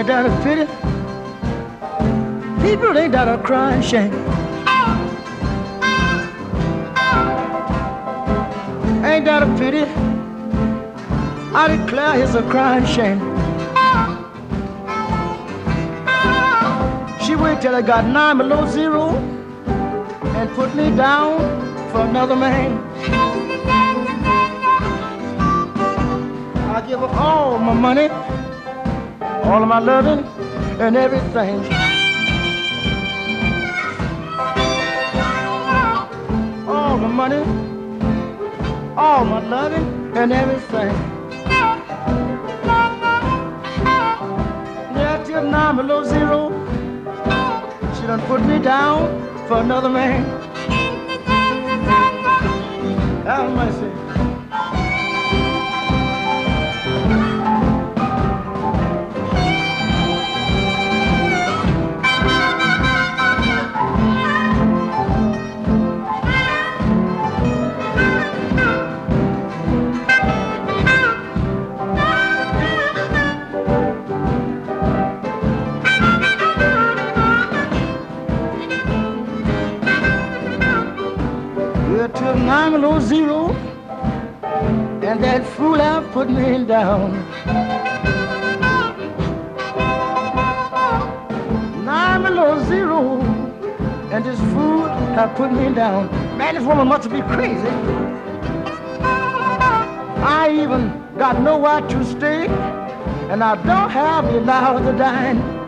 Ain't that a pity? People, ain't that a crying shame? Ain't that a pity? I declare it's a crying shame. She waited till I got 9 below zero and put me down for another man. I give her all my money, all of my loving and everything. All the money, all my loving and everything. Yeah, till 9 below zero, she done put me down for another man. Have mercy. Till 9 below zero, and that fool out put me down. 9 below zero, and this fool have put me down. Man, this woman must be crazy. I even got nowhere to stay, and I don't have enough to dine.